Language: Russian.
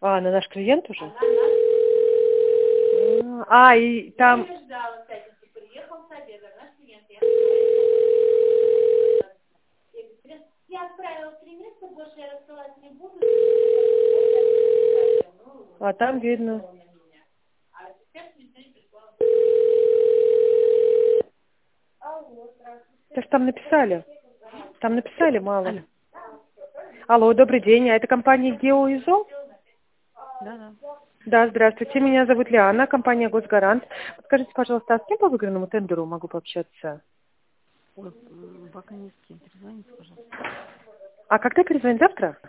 А, на наш клиент уже? И там... Я отправила 3 места, больше я рассылать не буду. А там видно. Это ж там написали. Там написали мало. Алло. Алло, добрый день. А это компания Геоизол? Да. Да, здравствуйте. Меня зовут Лиана, компания Госгарант. Скажите, пожалуйста, а с кем по выигранному тендеру могу пообщаться? Ой, пока не с кем. Перезвоните, пожалуйста. А когда перезвонить? Завтра?